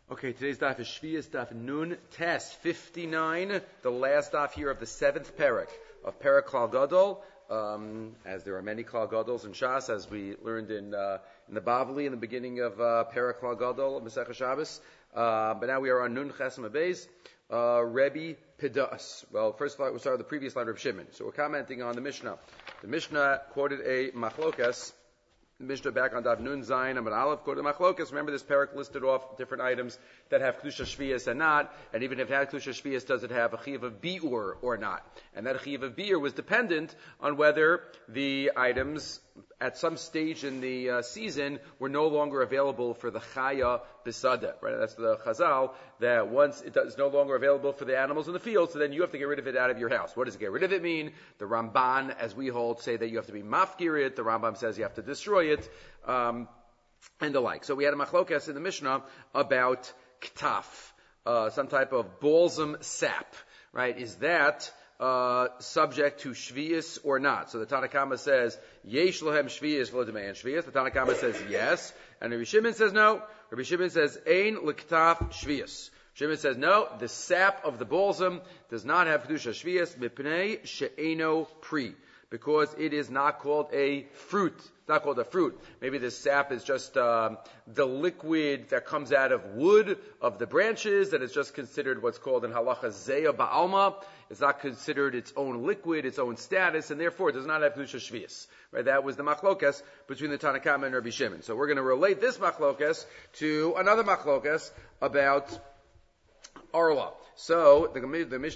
Okay, today's daf is Shvius daf Nun Tes 59, the last daf here of the 7th parak of Parak Klal Gadol. As there are many Klal Gadols in Shas, as we learned in the Bavli in the beginning of Parak Klal Gadol, Masechah Shabbos. But now we are on Nun Chesem Abayz, Rebbe Pidas. Well, first we'll start with the previous line of Shimon. So we're commenting on the Mishnah. The Mishnah quoted a machlokas. Mishnah back on Daf Nun Zayin Amud Aleph quoted Machlokas. Remember, this parak listed off different items that have Kedusha Shvius and not, and even if it had Kedusha Shvius, does it have a Chiyuv of Bi'ur or not? And that Chiyuv of Bi'ur was dependent on whether the items at some stage in the season were no longer available for the Chaya Bisada, right? That's the Chazal, that once it is no longer available for the animals in the field, so then you have to get rid of it out of your house. What does get rid of it mean? The Ramban, as we hold, say that you have to be mafkir it. The Rambam says you have to destroy it, and the like. So we had a machlokas in the Mishnah about ktaf, some type of balsam sap, right? Is that subject to shvius or not? So the Tanakama says yesh lohem shvius v'lo demayan shvius. The Tanakama says yes, and Rabbi Shimon says no. Rabbi Shimon says ein l'ktaf shvius. Shimon says no. The sap of the balsam does not have kedusha shvius mipnei she'eno pri, because it is not called a fruit. It's not called a fruit. Maybe the sap is just the liquid that comes out of wood of the branches, that is just considered what's called in halacha zeya ba'alma. It's not considered its own liquid, its own status, and therefore it does not have kedusha shvius. Right? That was the machlokas between the Tanakama and Rabbi Shimon. So we're going to relate this machlokas to another machlokas about arla. So the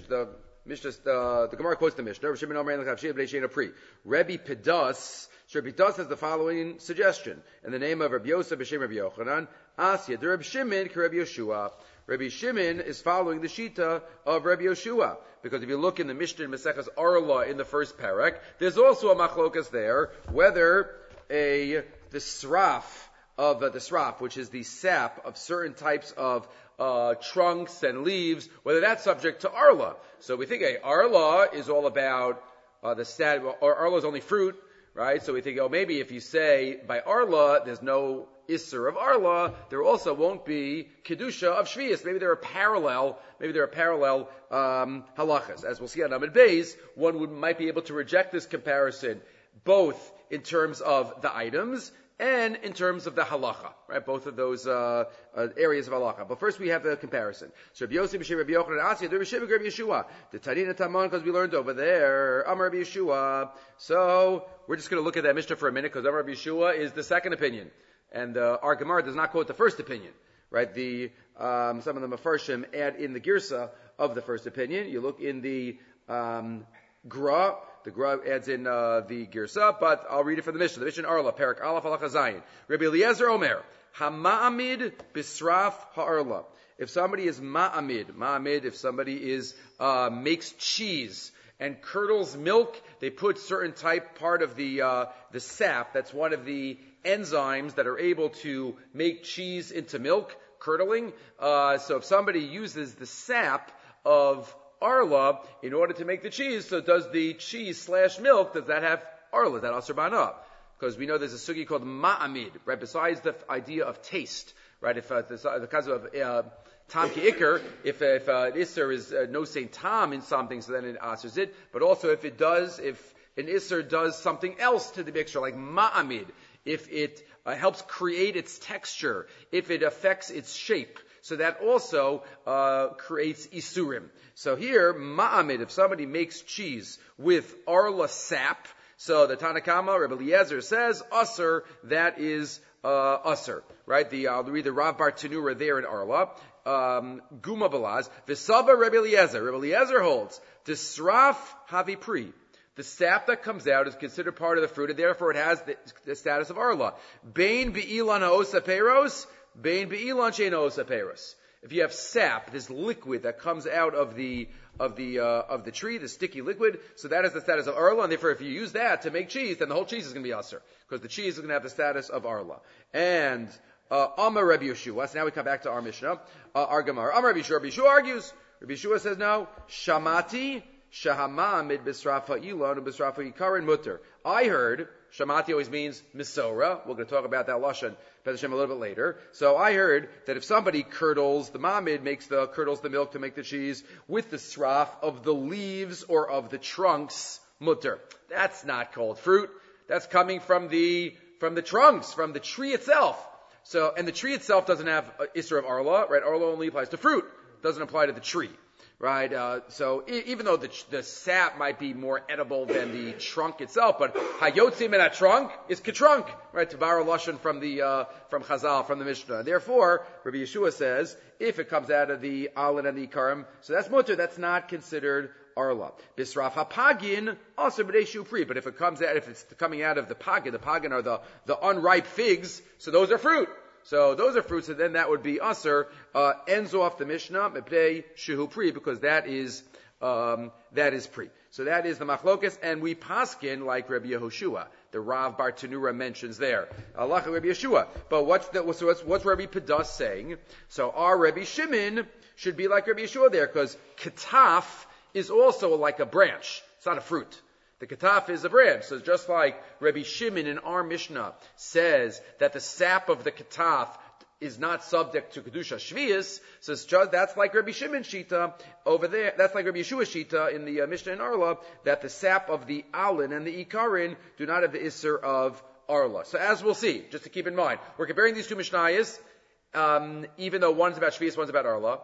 Gemara quotes the Mishnah. Rebbe Pidas. So Rebbe Pidas has the following suggestion in the name of Rabbi Yosef b'shem Rabbi Yochanan. Asya de Rabbi Shimon Rabbi Yeshua. Rabbi Shimon is following the shita of Rabbi Yeshua, because if you look in the Mishnah in Maseches Arla in the first parak, there's also a machlokas there whether the sraf, which is the sap of certain types of trunks and leaves, whether that's subject to arla. So we think arla is all about the stat, or arla is only fruit, right? So we think, maybe if you say by arla there's no isser of arla, there also won't be kedusha of shvius. Maybe there are parallel halachas. As we'll see on Amud Beis, one might be able to reject this comparison both in terms of the items and in terms of the halacha, right? Both of those areas of halacha. But first we have the comparison. So Rabbi Yosef b'shem Rabbi Yochanan Asya, Rabbi Shimon Rabbi Yeshua. The Tanina Taman, because we learned over there, Amar Rabbi Yeshua. So we're just going to look at that Mishnah for a minute, because Amar Rabbi Yeshua is the second opinion, and our Gemara does not quote the first opinion, right? Some of the Mefarshim add in the girsa of the first opinion. You look in the Gra. The Gra adds in the Girsa, but I'll read it from the Mishnah. The Mishnah Arla, Parak Aleph Halacha Zayin. Rabbi Eliezer Omer, Hama'amid Bisraf Ha'arla. If somebody is ma'amid, if somebody is makes cheese and curdles milk, they put certain part of the sap. That's one of the enzymes that are able to make cheese into milk, curdling. So if somebody uses the sap of arla in order to make the cheese, so does the cheese / milk, does that have arla? Is that asur ba'ana? Because we know there's a sugi called ma'amid, right? Besides the idea of taste, right? If the case of tam ki ikr, if an isser is no saint tam in something, so then it asurs it. But also if an isser does something else to the mixture, like ma'amid, if it helps create its texture, if it affects its shape, so that also creates isurim. So here, ma'amid, if somebody makes cheese with arla sap, so the Tanakama, Rabbi Eliezer says, usr, that is usr, right? I'll read the Rav Bar Tanura there in Arla. Guma balaz, v'saba Rabbi Eliezer. Rabbi Eliezer holds, disraf havi pri. The sap that comes out is considered part of the fruit, and therefore it has the status of arla. Bein be'ilan ha'osa peros, bein be'ilan she'en ha'osa peros. If you have sap, this liquid that comes out of the tree, the sticky liquid, so that is the status of arla, and therefore if you use that to make cheese, then the whole cheese is going to be asur, because the cheese is going to have the status of arla. And Amar Rabbi Yeshua. So now we come back to our Mishnah, our Gemara. Amar Rabbi Yeshua. Rabbi Yeshua argues. Rabbi Yeshua says no. Shamati shahama mid bisrafa ilan and bisrafa yikarin mutter. I heard Shamati always means misora. We're going to talk about that lashon a little bit later. So I heard that if somebody curdles, the mamid curdles the milk to make the cheese with the sraf of the leaves or of the trunks, mutter. That's not called fruit. That's coming from the trunks, from the tree itself. So, and the tree itself doesn't have Isra of Arla, right? Arla only applies to fruit. It doesn't apply to the tree, right? So even though the sap might be more edible than the trunk itself, but Hayotzim in that trunk is Ketrunk, right? Tavara Lashon from Chazal, from the Mishnah. Therefore, Rabbi Yeshua says, if it comes out of the Alin and the Ikarim, so that's mutter, that's not considered Arla. Bisraf hapagin, also b'dei pri. But if it's coming out of the pagin are the unripe figs, so those are fruit. So those are fruits, and then that would be aser, ends off the Mishnah, b'dei shuhu pri, because that is pri. So that is the machlokas, and we paskin like Rabbi Yehoshua. The Rav Bar Tanura mentions there. Allah Rabbi Yeshua. But what's Rabbi Padas saying? So our Rabbi Shimon should be like Rabbi Yeshua there, because ketaf is also like a branch. It's not a fruit. The ketaf is a branch. So just like Rabbi Shimon in our Mishnah says that the sap of the ketaf is not subject to Kedusha Shvius, so that's like Rabbi Shimon Shita over there. That's like Rabbi Yeshua Shita in the Mishnah in Arla, that the sap of the Alin and the Ikarin do not have the Isser of Arla. So as we'll see, just to keep in mind, we're comparing these two Mishnayos, even though one's about Shvius, one's about Arla.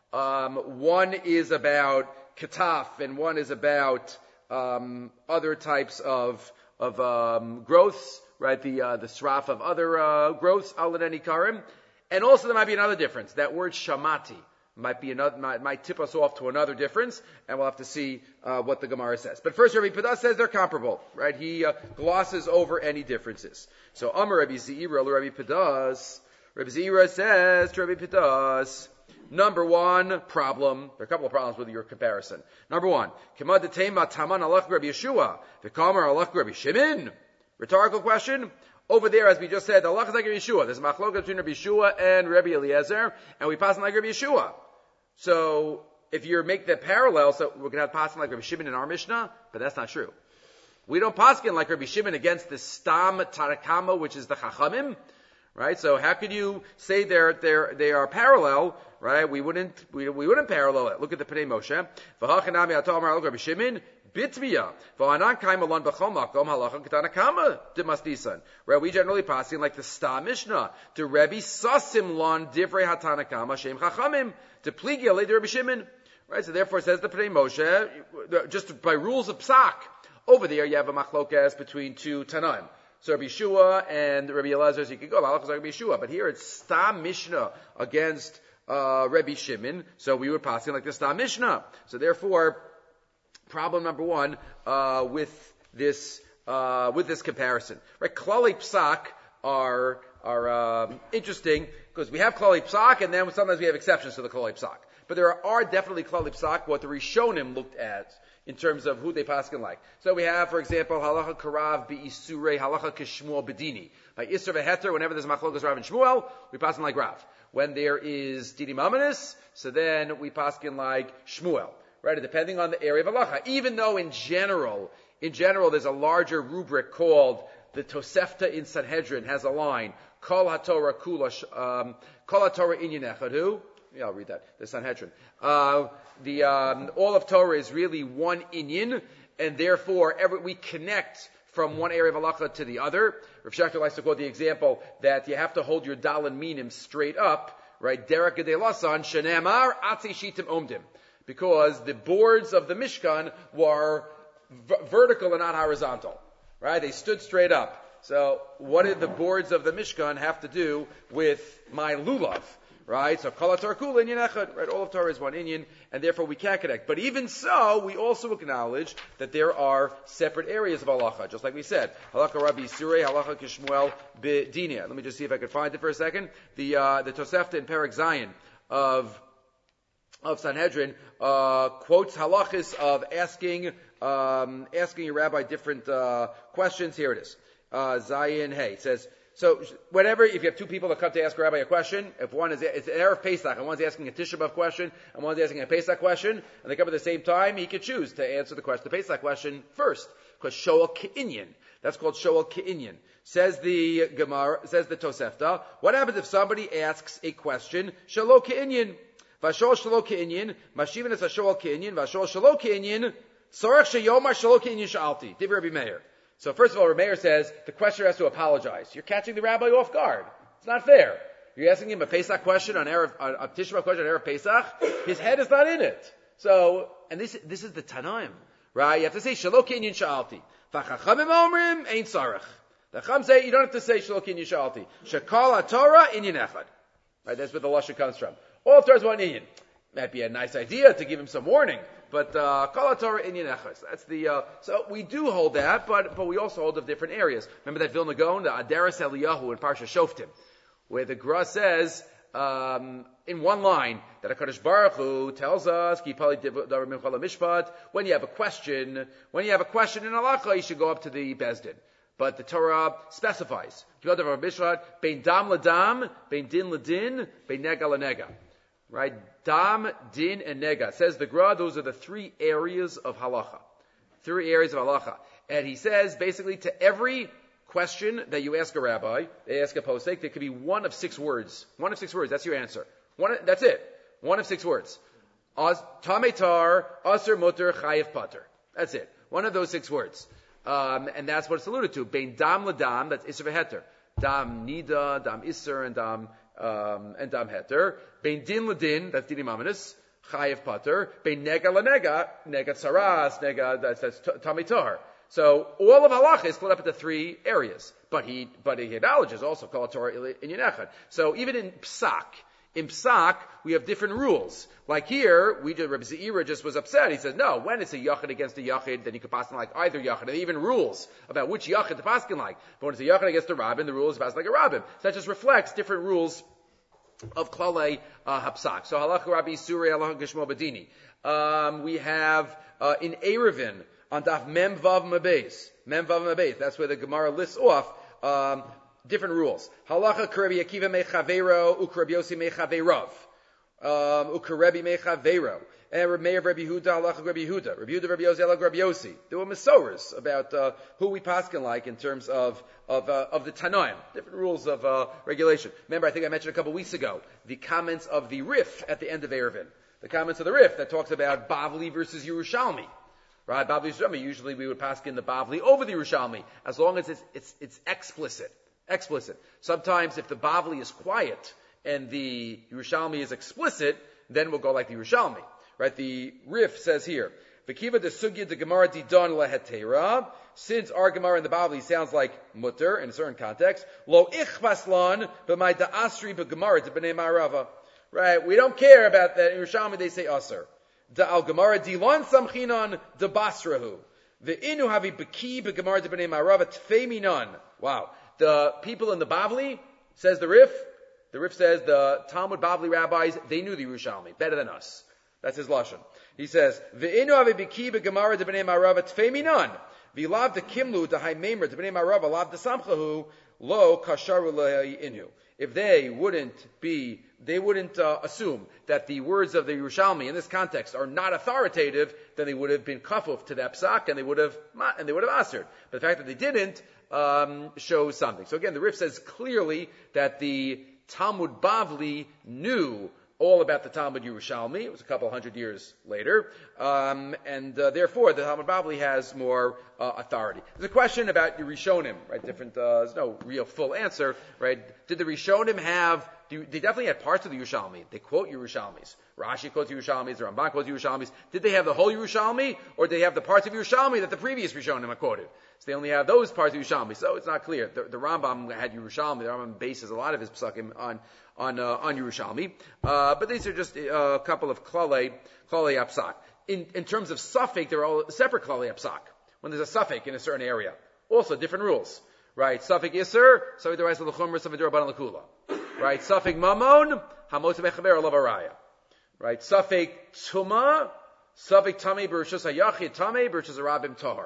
One is about Ketaf, and one is about other types of growths, right? The sraf of other growths, Alin and Ikarim. And also there might be another difference. That word shamati might tip us off to another difference, and we'll have to see what the Gemara says. But first, Rabbi Padas says they're comparable, right? He glosses over any differences. So Amar Rabbi Zeira, Rabbi Padas. Rabbi Zeira says to Rabbi Padas, number one problem, there are a couple of problems with your comparison. Number one, Kama detema taman alach Rabbi Yeshua, v'kamar alach Rabbi Shimon. Rhetorical question. Over there, as we just said, Allah is like Rabbi Yeshua. There's a machloka between Rabbi Yeshua and Rabbi Eliezer, and we pass on like Rabbi Yeshua. So, if you make that parallel, so we're going to have passing like Rabbi Shimon in our Mishnah, but that's not true. We don't paskin like Rabbi Shimon against the Stam Tarakama, which is the Chachamim, right? So how could you say they are parallel, right? We wouldn't parallel it. Look at the Pnei Moshe. V'hachanami atamar Rabbi Shimon. Bitviya. V'anan kaimalon b'chol makom halacha k'tanakama d'masdisan. Right, we generally passing like the Sta Mishnah. To Rebbe sasim lon divrei hatanakama shem chachamim. To pligi alei to Rabbi Shimon. Right, so therefore says the Pnei Moshe, just by rules of psak, over there you have a machlokas between two Tanaim. So Rabbi Yeshua and Rabbi Elazar, so you could go, halacha like Rabbi Yeshua. But here it's Sta Mishnah against Rabbi Shimon. So we would pass like the Sta Mishnah. So therefore, problem number one with this comparison, right? Klali Psak are interesting because we have Klali Psak, and then sometimes we have exceptions to the Klali Psak. But there are definitely Klali Psak what the Rishonim looked at in terms of who they paskin like. So we have, for example, halacha karav bi'isurei halacha kishmuel bedini. By isur v'heter, whenever there's machlokas Rav and Shmuel, we paskin like Rav. When there is didi mamanis, so then we paskin like Shmuel. Right, depending on the area of halacha. Even though in general, there's a larger rubric called the Tosefta in Sanhedrin has a line, Kol HaTorah Kula, Kol HaTorah Inyan Echad. Yeah, I'll read that. The Sanhedrin. All of Torah is really one inyan, and therefore we connect from one area of halacha to the other. Rav Shechter likes to quote the example that you have to hold your dalin minim straight up, right? Derek Gedei Lasan Shenemar Atzi Shitim Omdim. Because the boards of the Mishkan were vertical and not horizontal, right? They stood straight up. So what did the boards of the Mishkan have to do with my lulav, right? So Kol HaTorah Kula Inyan Echad, right? All of Torah is one Inyan, and therefore we can't connect. But even so, we also acknowledge that there are separate areas of halacha, just like we said. Halacha Rabbi Surei, halacha Kishmuel B'Dinia. Let me just see if I can find it for a second. The Tosefta in Perek Zayin of Sanhedrin quotes halachis of asking a rabbi different questions. Here it is. Zayin Hey. It says, So whenever, if you have two people that come to ask a rabbi a question, if one is, it's an Erev Pesach, and one's asking a Tisha B'Av question, and one's asking a Pesach question, and they come at the same time, he could choose to answer the Pesach question first. Because Shoel Ke'inyan. That's called Shoel Ke'inyan. Says the Gemara, says the Tosefta, what happens if somebody asks a question, Shelo Ke'inyan? Vashol Shelo Ke'inyan, Mashivin is a Shoel Ke'inyan, Vashol Shelo Ke'inyan, Sorach Sheyomar Shelo Ke'inyan Sha'alti. Divrei Rabbi Meir. So first of all, Rabbi Meir says the questioner has to apologize. You're catching the rabbi off guard. It's not fair. You're asking him a Pesach question on a Tisha B'Av question on Erev Pesach. His head is not in it. So, and this is the Tanaim, right? You have to say Shelo Ke'inyan Sha'alti. V'chachamim omrim ein sarach. The Chacham say you don't have to say Shelo Ke'inyan Sha'alti. Shekal HaTorah inyan echad. Right? That's where the lashon comes from. All Torah is one inyan. Might be a nice idea to give him some warning. But Kol HaTorah Inyan Echad. That's the so we do hold that, but we also hold of different areas. Remember that Vilna Gaon, the Aderes Eliyahu in Parsha Shoftim, where the Gra says in one line that HaKadosh Baruch Hu tells us when you have a question in halacha, you should go up to the Bezdin. But the Torah specifies bein dam ladam, bein din ladin, bein nega lanega. Right? Dam, din, and nega. Says the Gra, those are the three areas of halacha. And he says, basically, to every question that you ask a rabbi, they ask a posek, there could be one of 6 words. One of 6 words, that's your answer. That's it. One of 6 words. Tametar, aser muter, chayiv pater. That's it. One of those 6 words. And that's what it's alluded to. Bein dam ladam, that's iser v'heter. Dam nida, dam iser, and dam heter. Bein din ladin, that's dinim aminus, chayiv pater. Bein nega lanega, nega tsaras, nega, that's tamei tahor. So all of halacha is split up into 3 areas. But he acknowledges also Kol HaTorah Inyan Echad. So even in Psak, we have different rules. Like here, Rabbi Zeira just was upset. He says, no, when it's a Yachid against a Yachid, then you can paskin like either Yachid. And even rules about which Yachid to paskin like. But when it's a Yachid against a Rabbin, the rule is paskin like a Rabbin. So that just reflects different rules of Klalei Hapsak. So Halacha Rabbi Surei, Halacha Geshmo Badini. We have in Erevin, on Daf Mem Vav Mabez. That's where the Gemara lists off different rules. Halacha K'Rabbi Akiva Mechavero, U'K'Rabbi Yossi Mechaverov, U'K'Rabbi Mechavero, and Meir Rabbi Yehuda, Halacha Rabbi Yehuda, Rabbi Yehuda, Rabbi Yossi, Halacha Rabbi Yossi. There were Masoras about who we paskin like in terms of the Tanoim, different rules of regulation. Remember, I think I mentioned a couple weeks ago the comments of the Rif at the end of Erevin. The comments of the Rif that talks about Bavli versus Yerushalmi. Right, Bavli Yerushalmi. Usually we would paskin the Bavli over the Yerushalmi, as long as it's explicit. Sometimes if the Bavli is quiet and the Yerushalmi is explicit, then we'll go like the Yerushalmi. Right? The Rif says here, V'kiva de sugya de Gemara didon lehetera. Since our Gemara in the Bavli sounds like mutter in a certain context, lo ichvaslan b'may da asri b'Gemara de b'nei Ma'arava. Right? We don't care about that. In Yerushalmi they say aser. Da al Gemara dilon samchinon de basrahu. The inu havi b'ki b'Gemara de b'nei Ma'arava tfei minan. Wow. The people in the Bavli, says the Rif says the Talmud Bavli rabbis, they knew the Yerushalmi better than us. That's his lashon. He says, "Ve'inu ave b'ki b'Gemara de b'nei Ma'arava tfei minan, v'lav de kimlu de ha'meimer de b'nei Ma'arava lav de samchahu lo kasharu le'inu." If they wouldn't assume that the words of the Yerushalmi in this context are not authoritative, then they would have been kafuf to that psak and they would have answered. But the fact that they didn't shows something. So again, the Rif says clearly that the Talmud Bavli knew all about the Talmud Yerushalmi. It was a couple hundred years later, and therefore the Talmud Bavli has more authority. There's a question about the Rishonim, right? There's no real full answer, right? Did the Rishonim have? They definitely had parts of the Yerushalmi. They quote Yerushalmis. Rashi quotes Yerushalmis. The Ramban quotes Yerushalmis. Did they have the whole Yerushalmi, or did they have the parts of Yerushalmi that the previous Rishonim are quoted? So they only have those parts of Yerushalmi. So it's not clear. The Rambam had Yerushalmi. The Rambam bases a lot of his psakim on Yerushalmi. But these are just a couple of klalei apsak. In terms of suffix, they're all separate klalei apsak. When there's a suffix in a certain area, also different rules. Right? Suffix iser, suffix derais l'chumra, suffix d'rabanan l'kula. Right? Suffix mamon, hamos mechaber lavaraya. Right? Suffix tuma, suffix tamei b'rishus hayachid tamei b'rishus harabim tahar.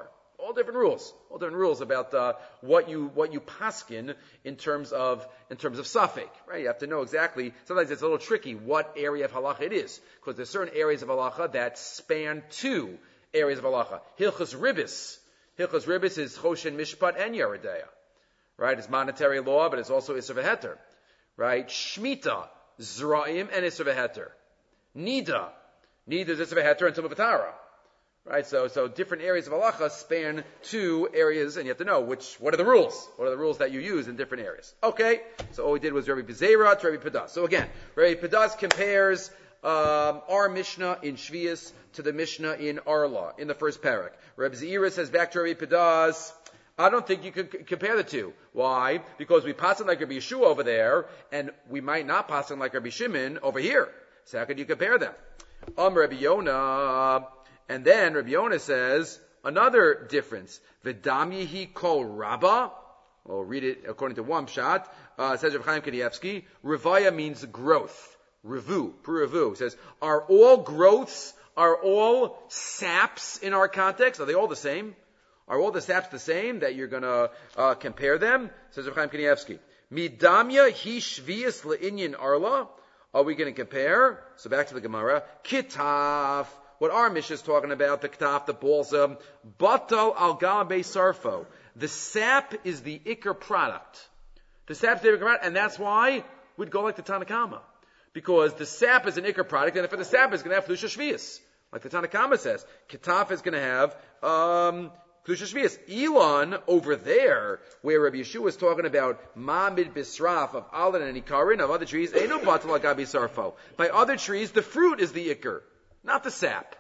all different rules about what you paskin in terms of suffix, right? You have to know exactly. Sometimes it's a little tricky what area of halacha it is, because there's certain areas of halacha that span two areas of halacha. Hilchos ribis is choshen mishpat and yeridea, right? It's monetary law, but it's also isur v'heter, right? Shmita, zra'im, and isur v'heter. Nida is isur v'heter and tumah v'tara. Right, so different areas of halacha span two areas, and you have to know what are the rules? What are the rules that you use in different areas? Okay, so all we did was Rabbi Bezerah to Rabbi Padas. So again, Rabbi Padas compares our Mishnah in Shvius to the Mishnah in Arla, in the first parak. Rabbi Zeira says back to Rabbi Padas, I don't think you could compare the two. Why? Because we pass it like Rabbi Yeshua over there, and we might not pass it like Rabbi Shimon over here. So how could you compare them? Rabbi Yonah. And then Rabbi Yonah says another difference. V'dam yehi kol rabba. We'll read it according to one pshat. Says Reb Chaim Kanievsky. Revaya means growth. Revu, pru says, are all growths, are all saps in our context? Are they all the same? Are all the saps the same that you're going to compare them? Says Reb Chaim Kanievsky. Midamya hi shvius le'inyan arla. Are we going to compare? So back to the Gemara. Kitaf. What our Mishnah is talking about, the ktaf, the balsam, batal al galabe sarfo. The sap is the ikar product. The sap is the ikar product, and that's why we'd go like the Tanakama. Because the sap is an ikar product, and if the sap is going to have flusha shvius. Like the Tanakama says, ketaf is going to have flusha shvius. Elon, over there, where Rabbi Yeshua is talking about mamid bisraf of alan and ikarin, of other trees, eno batal al gabe sarfo. By other trees, the fruit is the ikar, not the sap.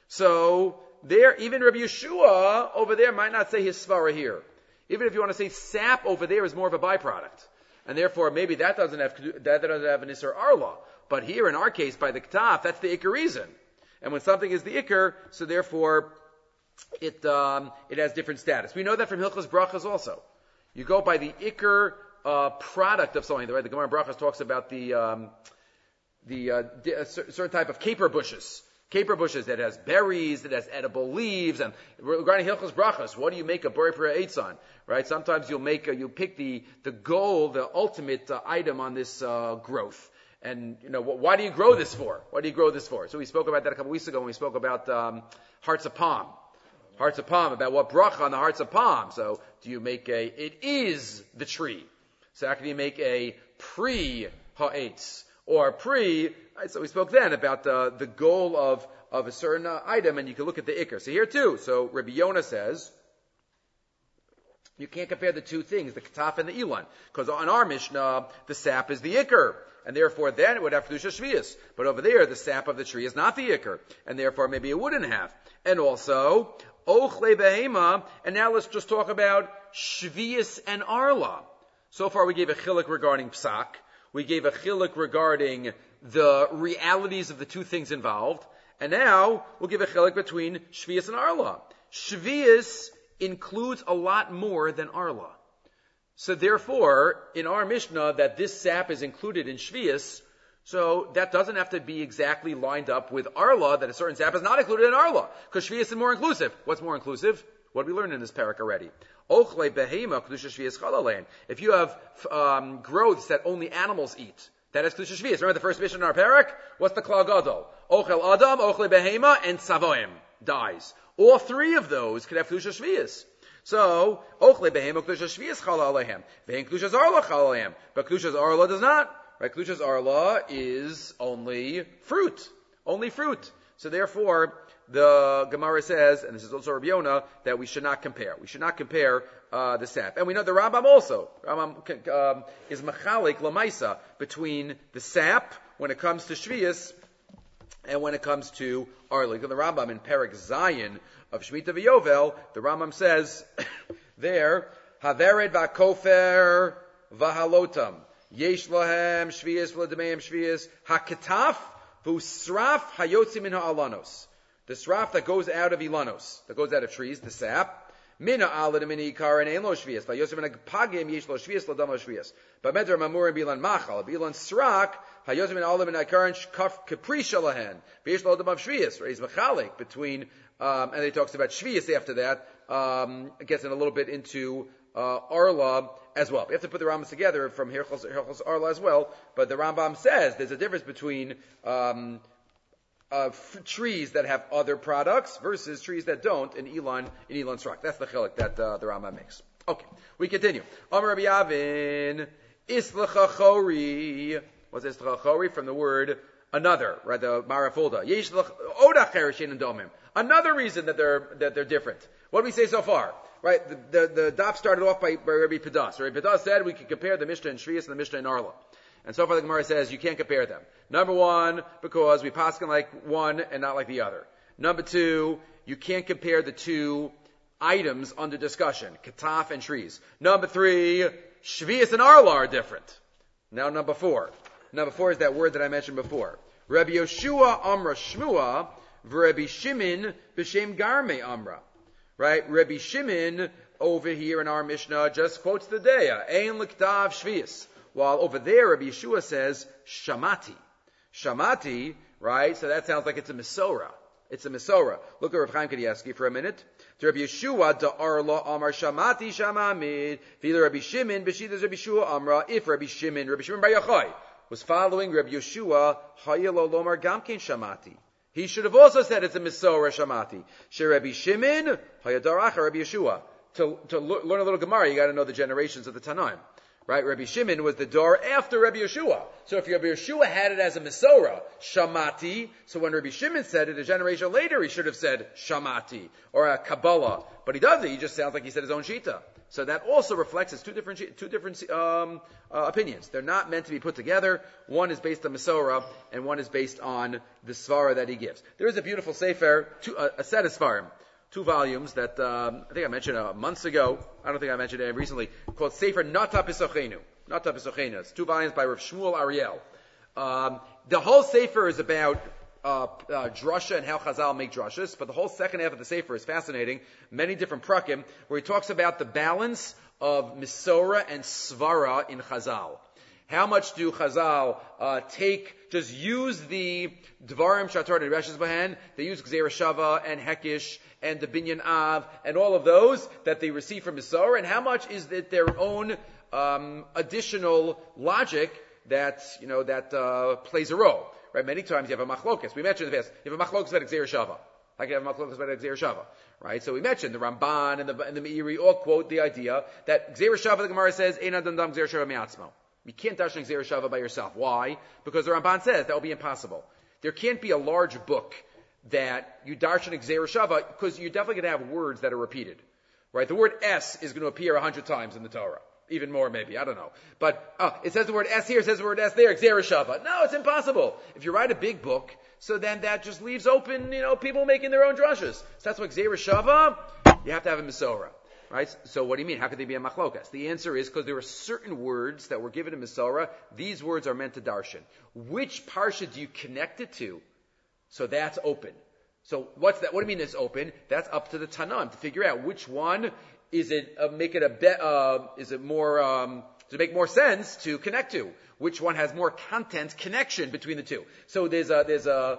So there, even Rabbi Yeshua over there might not say his svara here. Even if you want to say sap over there is more of a byproduct, and therefore maybe that doesn't have an isser arla. But here in our case, by the ktaf, that's the ikar reason. And when something is the ikar, so therefore it has different status. We know that from Hilchos Brachas also. You go by the ikar product of something. Right? The Gemara Brachas talks about the certain type of caper bushes that has berries, that has edible leaves, and regarding Hilchos Brachas, what do you make a bori pera eitz on? Right? Sometimes you pick the goal, the ultimate item on this growth. And, why do you grow this for? What do you grow this for? So we spoke about that a couple weeks ago when we spoke about hearts of palm. Hearts of palm, about what bracha on the hearts of palm. So do you make it is the tree. So how can you make a pre-ha'etz? Or so we spoke then about the goal of a certain item, and you can look at the ikar. So here too, so Rabbi Yonah says, you can't compare the two things, the ketaf and the ilan, because on our Mishnah, the sap is the ikar, and therefore then it would have flusha shvius. But over there, the sap of the tree is not the ikar, and therefore maybe it wouldn't have. And also, ochle behema, and now let's just talk about shvius and arla. So far we gave a chiluk regarding psak. We gave a chiluk regarding the realities of the two things involved. And now we'll give a chiluk between shvius and arla. Shvius includes a lot more than arla. So therefore, in our Mishnah, that this sap is included in shvius, so that doesn't have to be exactly lined up with arla, that a certain sap is not included in arla, because shvius is more inclusive. What's more inclusive? What did we learn in this parak already? If you have growths that only animals eat, that is kedusha shvius. Remember the first mission in our parak? What's the klal gadol? Ochel adam, ochle behema, and savoim dies. All three of those could have kedusha shvius. So ochle behema kedusha shvius chala alehem, vein kedusha arla chala alehem, but kedusha arla does not. Right? Kedusha arla is only fruit. So therefore, the Gemara says, and this is also Rabbi Yonah, that we should not compare. We should not compare the sap. And we know the Rambam also. Rambam is machalik lamaisa between the sap when it comes to shvius and when it comes to arla. The Rambam in Perek Zayin of Shemitah v'Yovel, the Rambam says there, Havered v'kofer v'halotam yesh lahem shvius v'ledemeim shvius haketaf v'usraf hayotzi min ha'alanos. The sraf that goes out of ilanos, that goes out of trees, the sap, mina alad mini ikar and ein lo shvius. Vayosem min pagim yesh lo shvius lo dam lo shvius. But medar mamurim bilan machal, bilan srak, hayosem min alad min ikar and kaf kapri shalahen, v'yesh lo dam lo shvius. He's machalik between, and he talks about shvius after that, gets in a little bit into Arla as well. We have to put the Rambams together from Hilchos Arla as well, but the Rambam says there's a difference between trees that have other products versus trees that don't in Elon Srak. That's the chilek that the Rambam makes. Okay, we continue. Amar Rabbi Yavin, Islacha Chori. What's Islacha Chori? From the word another, right? The Marafulda. Another reason that they're different. What do we say so far? Right? The daf started off by Rabbi Pedas. Rabbi Pedas said we could compare the Mishnah in Shvius and the Mishnah in Arla. And so far the Gemara says you can't compare them. Number one, because we paskin like one and not like the other. Number two, you can't compare the two items under discussion, Ketaf and trees. Number three, Shvius and Arla are different. Now number four. Number four is that word that I mentioned before. Rabbi Yoshua Amra Shmua, Rabbi Shimon B'Shem Garme Amra. Right? Rabbi Shimon over here in our Mishnah just quotes the Deya, Ein L'Ktav Shvius. While over there, Rabbi Yeshua says, Shamati. Shamati, right? So that sounds like it's a Mesorah. It's a Mesorah. Look at Rav Chaim Kanievsky for a minute. To Rabbi Yeshua, da Arla Amar Shamati Shamamid. V'ila Rabbi Shimon, B'Shidas Rabbi Yeshua Amra. If Rabbi Shimon Bar Yochai was following Rabbi Yeshua, Hayel Lomar Gamkein Shamati. He should have also said it's a Mesorah Shamati. She Rabbi Shimon, Hayadaracha Rabbi Yeshua. To learn a little Gemara, you got to know the generations of the Tanaim. Right? Rabbi Shimon was the door after Rabbi Yeshua. So if Rabbi Yeshua had it as a Mesorah, Shamati, so when Rabbi Shimon said it a generation later, he should have said Shamati, or a Kabbalah. But he doesn't. He just sounds like he said his own Shita. So that also reflects his two different opinions. They're not meant to be put together. One is based on Mesorah, and one is based on the Svara that he gives. There is a beautiful Sefer, a set of Svarim. 2 volumes that I think I mentioned months ago. I don't think I mentioned it recently. Called Sefer Nata Pisochenu. Nata Pisochenu. It's 2 volumes by Rav Shmuel Ariel. The whole Sefer is about drasha and how Chazal make drashas, but the whole second half of the Sefer is fascinating. Many different prakim where he talks about the balance of Mesorah and Svara in Chazal. How much do Chazal just use the Dvarim Shatar and Reshus Bahan? They use Gzeira Shava and Hekish and the Binyan Av and all of those that they receive from Mesorah, and how much is it their own additional logic that plays a role? Right? Many times you have a machlokas. We mentioned in the past, you have a machlokas about Gzeira Shava. Like you have a machlokas about Gzeira Shava. Right? So we mentioned the Ramban and the Meiri all quote the idea that Gzeira Shava, the Gemara says, Ein Adam Dam Gzeira Shava Me'atzmo. You can't darshan Gzeira Shava by yourself. Why? Because the Ramban says that will be impossible. There can't be a large book that you darshan Gzeira Shava because you're definitely going to have words that are repeated. Right? The word S is going to appear 100 times in the Torah. Even more maybe. I don't know. But it says the word S here, it says the word S there, Gzeira Shava. No, it's impossible. If you write a big book, so then that just leaves open, people making their own drashas. So that's why Gzeira Shava, you have to have a Mesorah. Right? So what do you mean? How could they be a machlokas? The answer is because there are certain words that were given in Mesorah. These words are meant to darshan. Which parsha do you connect it to? So that's open. So what's that? What do you mean it's open? That's up to the Tanam to figure out which one is it. Is it more? Does it make more sense to connect to? Which one has more content connection between the two? So there's a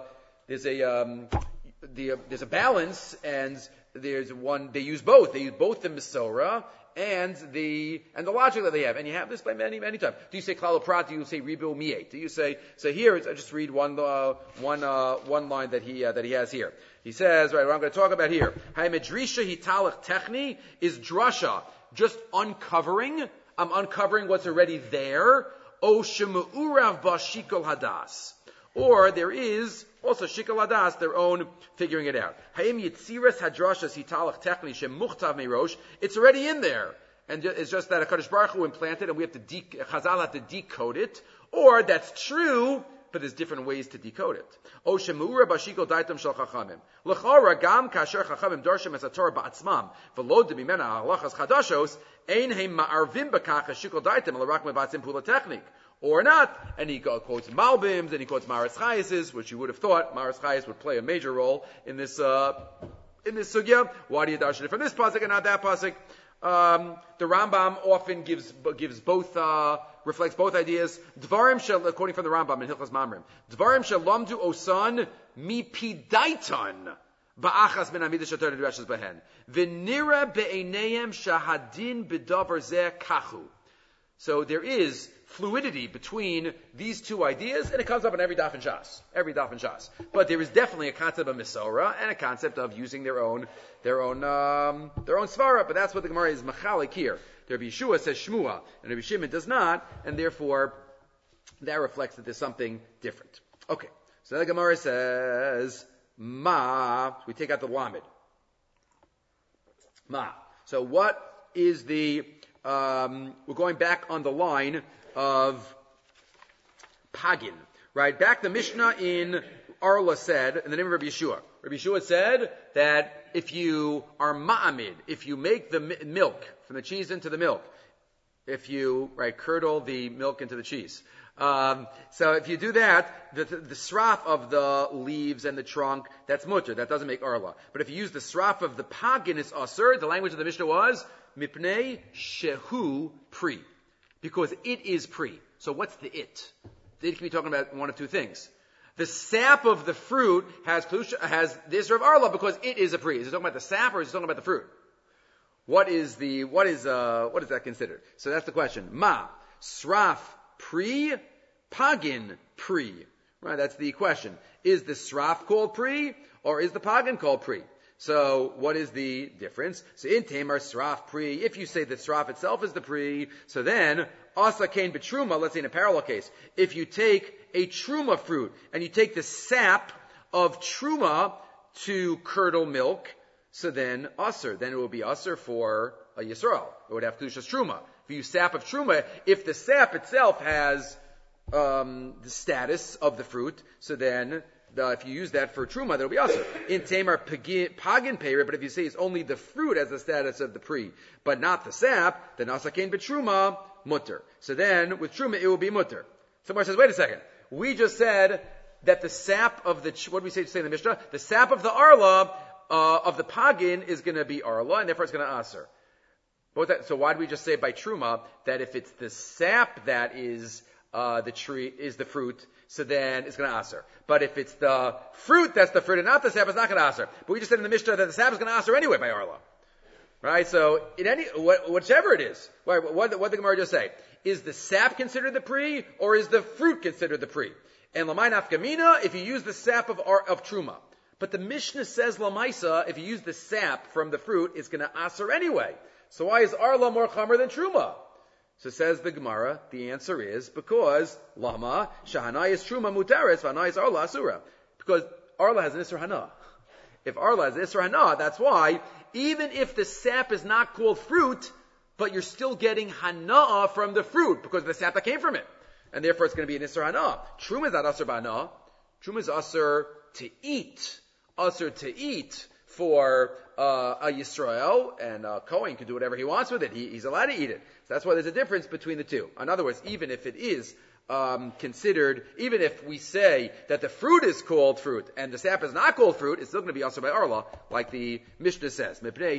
balance, and there's one. They use both. They use both the Mesorah and the logic that they have. And you have this by many times. Do you say klal prat? Do you say ribu miet? Do you say? So here, I just read one line that he has here. He says, right, what I'm going to talk about here, Haimedrisha hitalach techni is drasha, just uncovering. I'm uncovering what's already there. O shemu'urav bashikol hadas. Or there is also shikol hadas, their own figuring it out. Hayim yitziras hadrashas hitalach techni shemuchtav meirosh. It's already in there. And it's just that HaKadosh Baruch Hu implanted and we have to Chazal have to decode it. Or that's true, but there's different ways to decode it. O shemu'ura bashikol daitam shel chachamim. L'chara gam kasher chachamim darshim es haTorah ba'atzmam v'lo demimena halachas chadashos ein heim ma'arvim b'kach shikol daitam l'rak mevatzim pula technik. Or not, and he quotes Malbims, and he quotes Maras Chayasis, which you would have thought Maras Chayas would play a major role in this sugya. Why do you darshan it from this pasuk and not that pasuk? The Rambam often gives both, reflects both ideas. Dvarim shel, according from the Rambam in Hilchos Mamrim, Dvarim shel lamdu osan mi pidaitan Ba'achas min amidah shatar nidreshes behen. V'nira be'einayim shahadin b'davar zeh kachu. So there is fluidity between these two ideas, and it comes up in every daf and shas. Every daf and shas. But there is definitely a concept of misora and a concept of using their own svara. But that's what the Gemara is machalik here. The Rabbi Yeshua says shmua, and Rabbi Shimon does not, and therefore that reflects that there's something different. Okay, so the Gemara says ma. We take out the lamed. Ma. So what is the? We're going back on the line of Pagin, right? Back the Mishnah in Arla said, in the name of Rabbi Yeshua. Rabbi Yeshua said that if you are ma'amid, if you make the milk from the cheese into the milk, if you curdle the milk into the cheese. So if you do that, the sraf of the leaves and the trunk, that's mutter, that doesn't make arla. But if you use the sraf of the pagin, it's asur. The language of the Mishnah was mipnei shehu pri, because it is pri. So what's the it? The it can be talking about one of two things. The sap of the fruit has the isra of arla because it is a pri. Is it talking about the sap or is it talking about the fruit? What is that considered? So that's the question. Ma sraf pri, pagin pri. Right, that's the question. Is the sraf called pri or is the pagin called pri? So what is the difference? So in Tamar sraf pri, if you say that sraf itself is the pri, so then asa kain betruma, let's say in a parallel case, if you take a truma fruit and you take the sap of truma to curdle milk, so then it will be usr for a Yisrael. It would have kedushas truma. If you use sap of truma, if the sap itself has the status of the fruit, so then if you use that for truma, that'll be usr. In Tamar pagin peirit, but if you say it's only the fruit as the status of the pri, but not the sap, then asakain betruma mutter. So then with truma it will be mutter. Someone says, wait a second. We just said that the sap of the what did we say in the Mishnah? The sap of the arla of the pagin is going to be arla, and therefore it's going to asr. So why do we just say by truma that if it's the sap that is the tree is the fruit, so then it's going to aser. But if it's the fruit that's the fruit and not the sap, it's not going to aser. But we just said in the Mishnah that the sap is going to aser anyway by arla, right? So in whichever it is, what did the Gemara just say? Is the sap considered the pri or is the fruit considered the pri? And lamai nafkamina if you use the sap of truma. But the Mishnah says lamaisa if you use the sap from the fruit, it's going to aser anyway. So why is arla more chamer than truma? So says the Gemara, the answer is because lama shahanai is truma mutaris, vanai is arla asura. Because arla has an isra hana. If arla has an isra hana, that's why even if the sap is not called fruit, but you're still getting hana from the fruit because of the sap that came from it, and therefore it's going to be an isra hana. Truma is not asur b'hana. Truma is asur to eat. Asur to eat for a Yisrael, and a Kohen can do whatever he wants with it. He's allowed to eat it. So that's why there's a difference between the two. In other words, even if it is considered, even if we say that the fruit is called fruit and the sap is not called fruit, it's still going to be also by arla, like the Mishnah says. Mepnei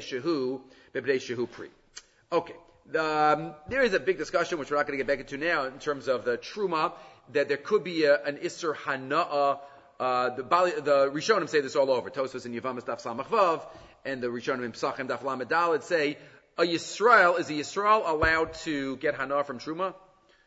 shehu pri. Okay. There is a big discussion, which we're not going to get back into now, in terms of the truma, that there could be an isser hana'a. The Rishonim say this all over. Tosfos and Yevamos Daf Samach Vav, and the Rishonim in Pesachim Daf Lamed Daled say, is a Yisrael allowed to get hana from truma?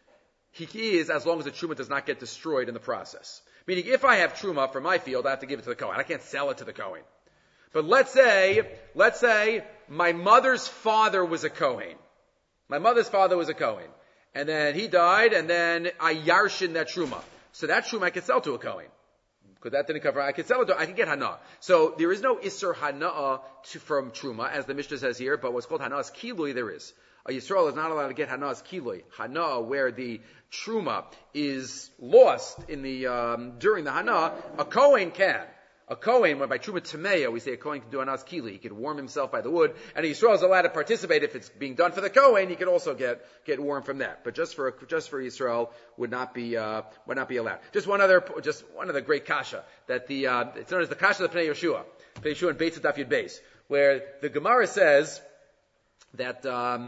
He is, as long as the truma does not get destroyed in the process. Meaning, if I have truma from my field, I have to give it to the Kohen. I can't sell it to the Kohen. But let's say my mother's father was a Kohen. My mother's father was a Kohen. And then he died, and then I yarshin that truma. So that truma I can sell to a Kohen. Because that didn't cover, I can sell it I can get hana. So there is no isser hana from truma, as the Mishnah says here, but what's called hana's kilui there is. A Yisrael is not allowed to get hana's kilui. Hana, where the truma is lost in the, during the hana, a Kohen can. A Kohen, when by truma tameya, we say a Kohen can do hana's kili. He can warm himself by the wood, and a Yisrael is allowed to participate if it's being done for the Kohen. He can also get warm from that. But just for Yisrael would not be allowed. Just one other great kasha that it's known as the kasha of Pnei Yeshua and Beitz Daf Yud Beis, where the Gemara says that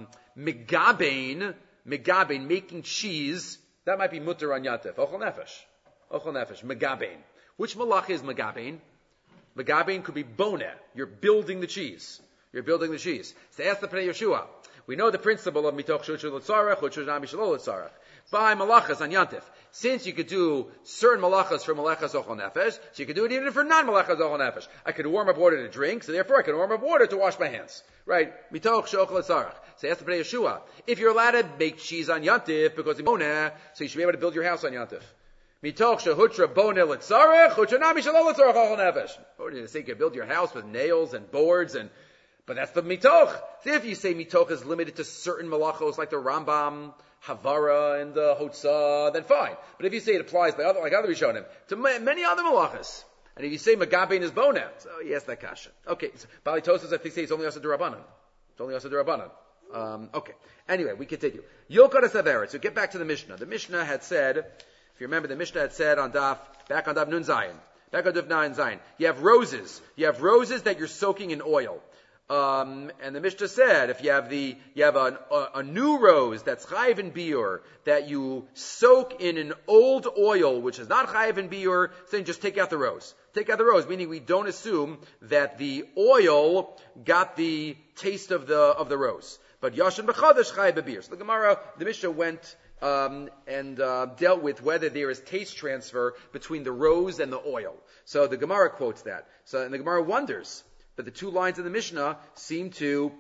megabein making cheese, that might be mutter on yatef ochel nefesh megabein. Which malacha is megabein? Megabein could be boneh. You're building the cheese. You're building the cheese. So ask the Pnei Yeshua. We know the principle of mitoch shuchu l'tzarech, shuchu nami shelo l'tzarech. By malachas on Yantif. Since you could do certain malachas for malachas ochel nefesh, so you could do it even for non-malachas ochel nefesh. I could warm up water to drink, so therefore I can warm up water to wash my hands. Right? Mitoch shochel l'tzarech. So ask the Pnei Yeshua. If you're allowed to make cheese on Yantif because it's boneh, so you should be able to build your house on Yantif. Mitoch shehutra boneh l'tzarech, hutra nami shelo l'tzarech ochel nefesh. What did you say? You could build your house with nails and boards but that's the mitoch. So if you say mitoch is limited to certain malachos like the Rambam, Havara, and the Hotzah, then fine. But if you say it applies like other Rishonim to many other malachas, and if you say Megabein is boneh, so yes, that kasha. Okay, so Bali Tosas I think say it's only also Durabanan. It's only also Durabanan. Okay. Anyway, we continue. Yokar Saveret. So get back to the Mishnah. The Mishnah had said, if you remember, the Mishnah had said back on Daf Nun Zayin, back on Daf Nun Zayin, you have roses. You have roses that you're soaking in oil. And the Mishnah said, if you have a new rose that's chayiv in biur that you soak in an old oil which is not chayiv in biur, then just take out the rose. Take out the rose, meaning we don't assume that the oil got the taste of the rose. But yashin b'chadash chayiv b'biur. So the Mishnah went and dealt with whether there is taste transfer between the rose and the oil. So the Gemara quotes that. And the Gemara wonders. But the two lines in the Mishnah seem to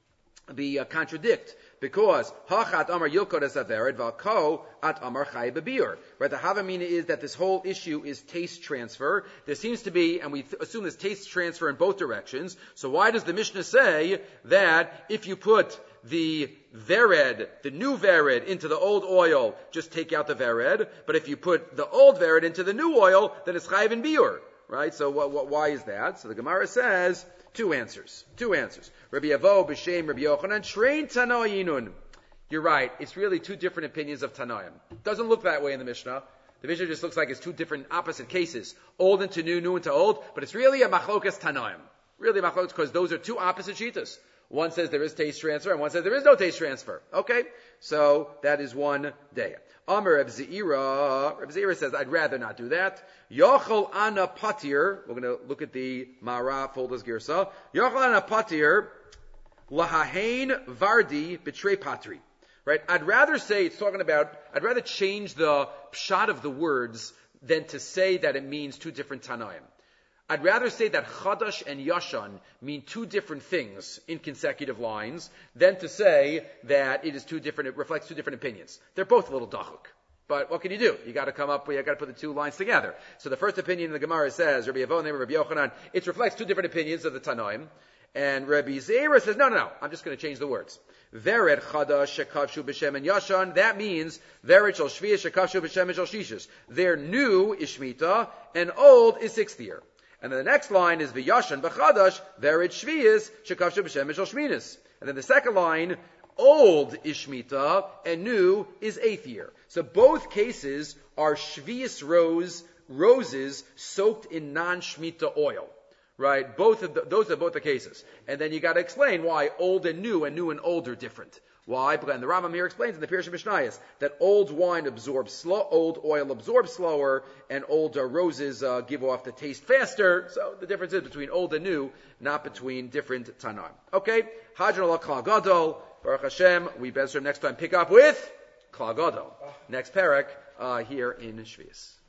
be contradict because hachat amar yilkod esavered valko at amar chay bebir. Right, the havamina is that this whole issue is taste transfer. There seems to be, and we assume there's taste transfer in both directions. So why does the Mishnah say that if you put the vered, the new vered, into the old oil, just take out the vered, but if you put the old vered into the new oil, then it's chayiv in biur? Right? So why is that? So the Gemara says two answers. Rabbi Avo b'shem Rabbi Yochanan trein Tanoinun. You're right. It's really two different opinions of Tanoim. Doesn't look that way in the Mishnah. The Mishnah just looks like it's two different opposite cases. Old into new, new into old. But it's really a machlokas Tanoim. Really a machlokas because those are two opposite shitas. One says there is taste transfer and one says there is no taste transfer. Okay? So that is one day. Amar Reb Zeira says, I'd rather not do that. Yochel ana patir, we're going to look at the Mara Foldas Girsa. Yochel ana patir, lahahein vardi betrei patri. Right? I'd rather change the pshat of the words than to say that it means two different Tanaim. I'd rather say that Chadash and Yashan mean two different things in consecutive lines than to say that it reflects two different opinions. They're both a little dachuk. But what can you do? You gotta put the two lines together. So the first opinion in the Gemara says, Rabbi Yavon and Rabbi Yochanan, it reflects two different opinions of the Tanoim. And Rabbi Zeira says, no, I'm just gonna change the words. Vered Chadash Shekavshu B'Shem and Yashan, that means Vered Shal Shviya Shekavshu B'Shem and Shal Shishas. Their new is Shemitah, and old is 6th year. And then the next line is V'yashan b'chadash vered shviyas shekavshu b'shem mishal shminas. And then the second line, old is shmita and new is 8th year. So both cases are shviyas roses soaked in non-shmita oil. Right? Those are both the cases. And then you got to explain why old and new and old are different. Why? And the Rambam here explains in the Pirush Mishnayos that old oil absorbs slower, and old roses give off the taste faster. So the difference is between old and new, not between different Tanaim. Okay, Hadron Allah Klal Gadol. Baruch Hashem. We better next time pick up with Klal Gadol. Next parak here in Shvius.